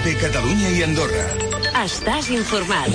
COPE Catalunya i Andorra. Estàs informat.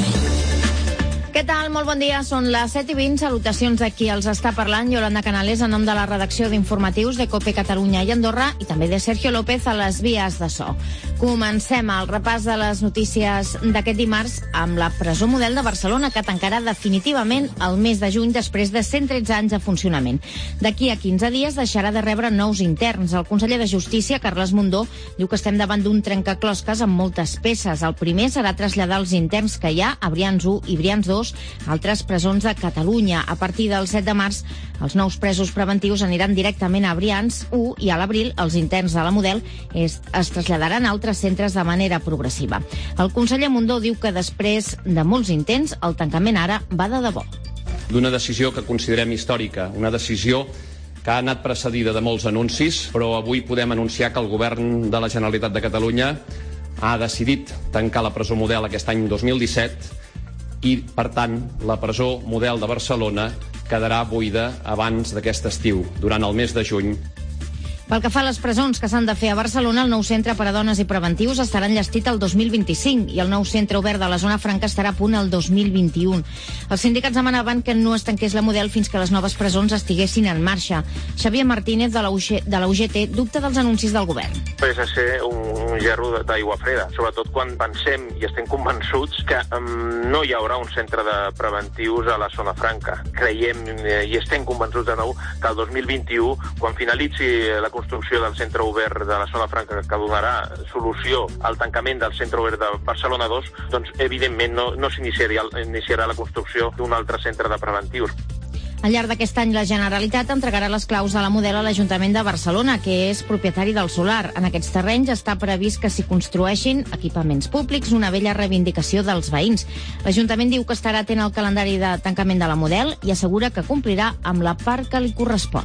Què tal? Molt bon dia. Són les 7:20. Salutacions de qui els està parlant. Yolanda Canales, en nom de la redacció d'informatius de COPE Catalunya i Andorra i també de Sergio López a les vies de so. Comencem el repàs de les notícies d'aquest dimarts amb la presó model de Barcelona, que tancarà definitivament el mes de juny després de 113 anys de funcionament. D'aquí a 15 dies deixarà de rebre nous interns. El conseller de Justícia, Carles Mundó, diu que estem davant d'un trencaclosques amb moltes peces. El primer serà traslladar els interns que hi ha a Brians 1 i Brians 2 a altres presons de Catalunya. A partir del 7 de març, els nous presos preventius aniran directament a Brians 1 i a l'abril els interns de la Model es traslladaran a altres centres de manera progressiva. El conseller Mundó diu que després de molts intents, el tancament ara va de debò. D'una decisió que considerem històrica, una decisió que ha anat precedida de molts anuncis, però avui podem anunciar que el govern de la Generalitat de Catalunya ha decidit tancar la presó Model aquest any 2017 i, per tant, la presó Model de Barcelona quedarà buida abans d'aquest estiu, durant el mes de juny. Pel que fa a les presons que s'han de fer a Barcelona, el nou centre per a dones i preventius estarà enllestit el 2025 i el nou centre obert de la zona franca estarà a punt el 2021. Els sindicats demanaven que no es tanqués la Model fins que les noves presons estiguessin en marxa. Xavier Martínez, de la UGT, dubta dels anuncis del govern. És a ser un gerro d'aigua freda, sobretot quan pensem i estem convençuts que no hi haurà un centre de preventius a la zona franca. Creiem i estem convençuts de nou que el 2021, quan finalitzi la construcció del centre obert de la zona franca que donarà solució al tancament del centre obert de Barcelona 2, doncs evidentment no s'iniciarà la construcció d'un altre centre de preventius. Al llarg d'aquest any, la Generalitat entregarà les claus de la Model a l'Ajuntament de Barcelona, que és propietari del solar. En aquests terrenys està previst que s'hi construeixin equipaments públics, una vella reivindicació dels veïns. L'Ajuntament diu que estarà atent al calendari de tancament de la Model i assegura que complirà amb la part que li correspon.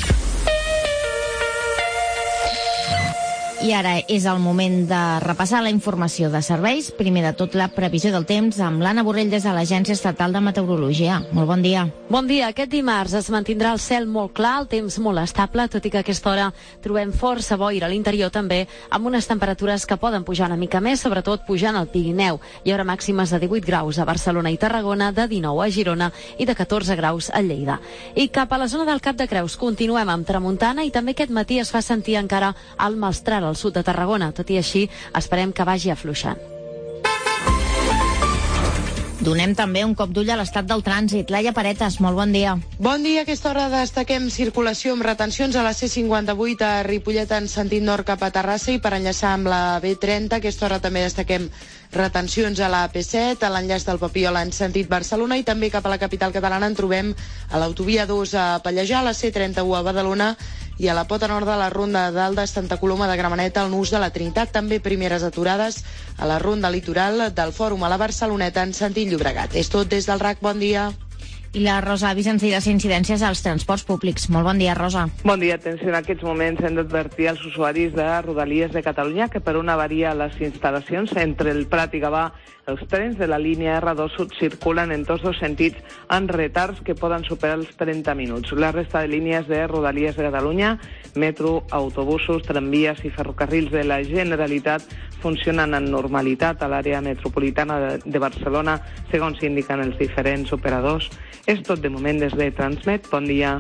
I ara és el moment de repassar la informació de serveis. Primer de tot, la previsió del temps amb l'Anna Borrell des de l'Agència Estatal de Meteorologia. Molt bon dia. Bon dia. Aquest dimarts es mantindrà el cel molt clar, el temps molt estable, tot i que a aquesta hora trobem força boira a l'interior també, amb unes temperatures que poden pujar una mica més, sobretot pujant al Pirineu. Hi haurà màximes de 18 graus a Barcelona i Tarragona, de 19 a Girona i de 14 graus a Lleida. I cap a la zona del Cap de Creus continuem amb tramuntana i també aquest matí es fa sentir encara el mestral al sud de Tarragona. Tot i així, esperem que vagi afluixant. Donem també un cop d'ull a l'estat del trànsit. Laia Paretas, molt bon dia. Bon dia. A aquesta hora destaquem circulació amb retencions a la C58 a Ripollet en sentit nord cap a Terrassa i per enllaçar amb la B30. A aquesta hora també destaquem retencions a la AP7, a l'enllaç del Papiol en sentit Barcelona i també cap a la capital catalana en trobem a l'autovia 2 a Pallejà, a la C31 a Badalona i a la pota nord de la ronda dalt de Santa Coloma de Gramenet al nus de la Trinitat. També primeres aturades a la ronda litoral del Fòrum a la Barceloneta en sentit Llobregat. És tot des del RAC. Bon dia. I la Rosa Avis ens dirà incidències als transports públics. Molt bon dia, Rosa. Bon dia. Atenció, en aquests moments hem d'advertir als usuaris de Rodalies de Catalunya que per una avaria a les instal·lacions entre el Prat i Gavà, els trens de la línia R2 Sud circulen en tots dos sentits en retards que poden superar els 30 minuts. La resta de línies de Rodalies de Catalunya, metro, autobusos, tramvies i ferrocarrils de la Generalitat funcionen en normalitat a l'àrea metropolitana de Barcelona, segons indiquen els diferents operadors. És tot de moment des de Transmet. Bon dia.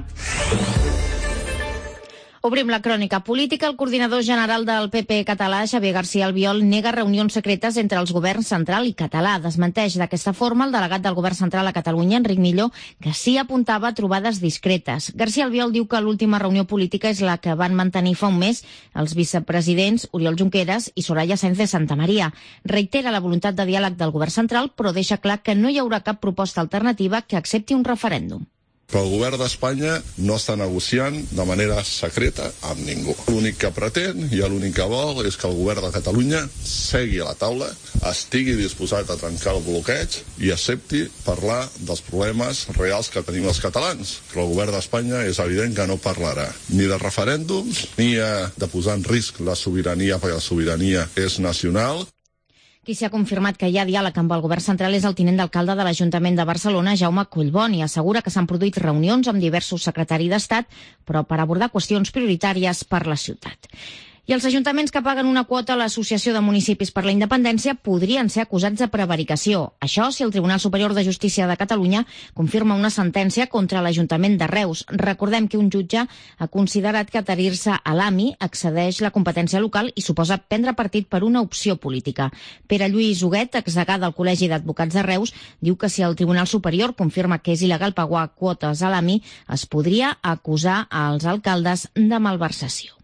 Obrim la crònica política. El coordinador general del PP català, Xavier García Albiol, nega reunions secretes entre els governs central i català. Desmenteix d'aquesta forma el delegat del govern central a Catalunya, Enric Millo, que sí apuntava a trobades discretes. García Albiol diu que l'última reunió política és la que van mantenir fa un mes els vicepresidents Oriol Junqueras i Soraya Sáenz de Santamaría. Reitera la voluntat de diàleg del govern central, però deixa clar que no hi haurà cap proposta alternativa que accepti un referèndum. Però el govern d'Espanya no està negociant de manera secreta amb ningú. L'únic que pretén i l'únic que vol és que el govern de Catalunya segui a la taula, estigui disposat a trencar el bloqueig i accepti parlar dels problemes reals que tenim els catalans. Però el govern d'Espanya és evident que no parlarà ni de referèndums ni de posar en risc la sobirania, perquè la sobirania és nacional. Qui s'ha confirmat que hi ha diàleg amb el govern central és el tinent d'alcalde de l'Ajuntament de Barcelona, Jaume Collboni. Assegura que s'han produït reunions amb diversos secretaris d'Estat, però per abordar qüestions prioritàries per la ciutat. I els ajuntaments que paguen una quota a l'Associació de Municipis per la Independència podrien ser acusats de prevaricació. Això si el Tribunal Superior de Justícia de Catalunya confirma una sentència contra l'Ajuntament de Reus. Recordem que un jutge ha considerat que adherir-se a l'AMI excedeix la competència local i suposa prendre partit per una opció política. Pere Lluís Huguet, exdegà del Col·legi d'Advocats de Reus, diu que si el Tribunal Superior confirma que és il·legal pagar quotes a l'AMI, es podria acusar als alcaldes de malversació.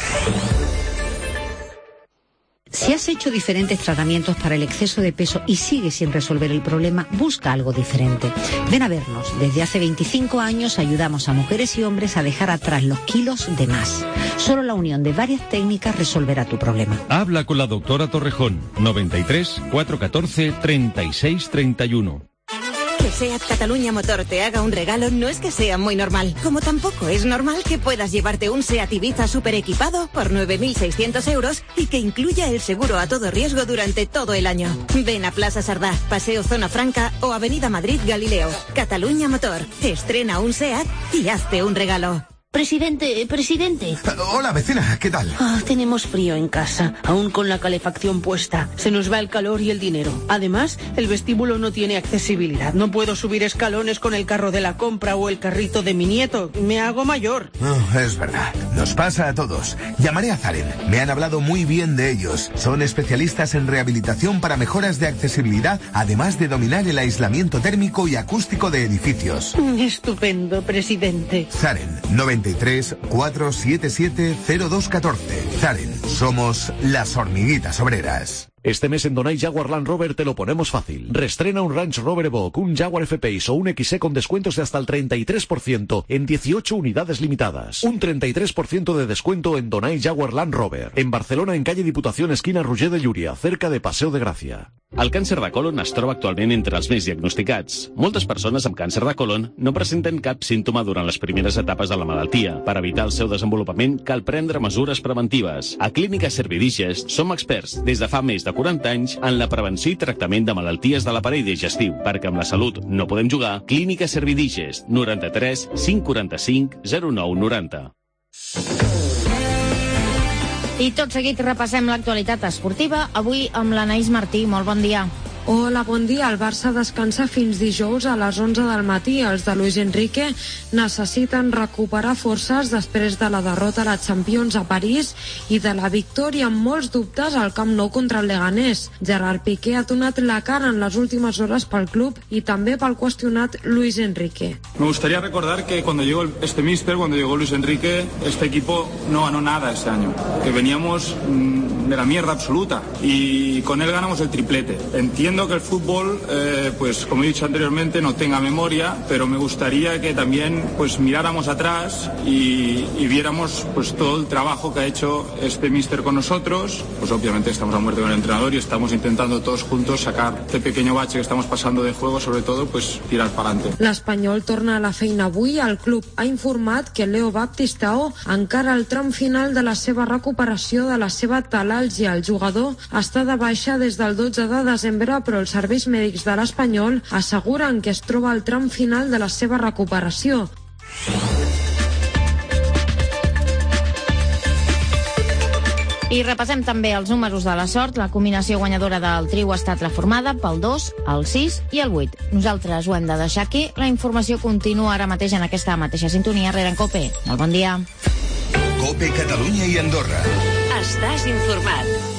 Si has hecho diferentes tratamientos para el exceso de peso y sigues sin resolver el problema, busca algo diferente. Ven a vernos. Desde hace 25 años ayudamos a mujeres y hombres a dejar atrás los kilos de más. Solo la unión de varias técnicas resolverá tu problema. Habla con la doctora Torrejón. 93 414 36 31. Que SEAT Cataluña Motor te haga un regalo no es que sea muy normal, como tampoco es normal que puedas llevarte un SEAT Ibiza super equipado por 9.600 euros y que incluya el seguro a todo riesgo durante todo el año. Ven a Plaza Sardá, Paseo Zona Franca o Avenida Madrid Galileo. Cataluña Motor, estrena un SEAT y hazte un regalo. Presidente. Hola, vecina, ¿qué tal? Tenemos frío en casa, aún con la calefacción puesta. Se nos va el calor y el dinero. Además, el vestíbulo no tiene accesibilidad. No puedo subir escalones con el carro de la compra o el carrito de mi nieto. Me hago mayor. Es verdad. Nos pasa a todos. Llamaré a Zaren. Me han hablado muy bien de ellos. Son especialistas en rehabilitación para mejoras de accesibilidad, además de dominar el aislamiento térmico y acústico de edificios. Estupendo, presidente. Zaren, 93 477 0214. Zaren, somos las hormiguitas obreras. Este mes en Donai Jaguar Land Rover te lo ponemos fácil. Restrena un Range Rover Evoque, un Jaguar F-Pace o un XE con descuentos de hasta el 33% en 18 unidades limitadas. Un 33% de descuento en Donai Jaguar Land Rover. En Barcelona, en calle Diputación, esquina Roger de Llúria, cerca de Paseo de Gracia. El càncer de colon es troba actualment entre els més diagnosticats. Moltes persones amb càncer de colon no presenten cap símptoma durant les primeres etapes de la malaltia. Per evitar el seu desenvolupament, cal prendre mesures preventives. A Clínica Servidigest som experts des de fa més de 40 anys en la prevenció i tractament de malalties de l'aparell digestiu. Perquè amb la salut no podem jugar. Clínica Servidigest, 93 545 0990. I tot seguit repassem l'actualitat esportiva, avui amb l'Anaïs Martí. Molt bon dia. Hola, bon dia. El Barça descansa fins dijous a les 11 del matí. Els de Luis Enrique necessiten recuperar forces després de la derrota a la Champions a París i de la victòria amb molts dubtes al Camp Nou contra el Leganés. Gerard Piqué ha donat la cara en les últimes hores pel club i també pel qüestionat Luis Enrique. Me gustaría recordar que cuando llegó este míster, cuando llegó Luis Enrique, este equipo no ganó nada este año, que veníamos de la mierda absoluta y con él ganamos el triplete. Entiendo que el fútbol, pues como he dicho anteriormente, no tenga memoria, pero me gustaría que también pues miráramos atrás y viéramos pues todo el trabajo que ha hecho este míster con nosotros. Pues obviamente estamos a muerte con el entrenador y estamos intentando todos juntos sacar este pequeño bache que estamos pasando de juego, sobre todo pues tirar para adelante. L'Espanyol torna a la feina avui. El club ha informat que Leo Baptistao encara al tram final de la seva recuperació de la seva talàlgia. El jugador està de baixa des del 12 de desembre, però els serveis mèdics de l'Espanyol asseguren que es troba al tram final de la seva recuperació. I repassem també els números de la sort. La combinació guanyadora del trio ha estat la formada pel 2, el 6 i el 8. Nosaltres ho hem de deixar aquí. La informació continua ara mateix en aquesta mateixa sintonia. Rere en COPE. Molt bon dia. COPE Catalunya i Andorra. Estàs informat.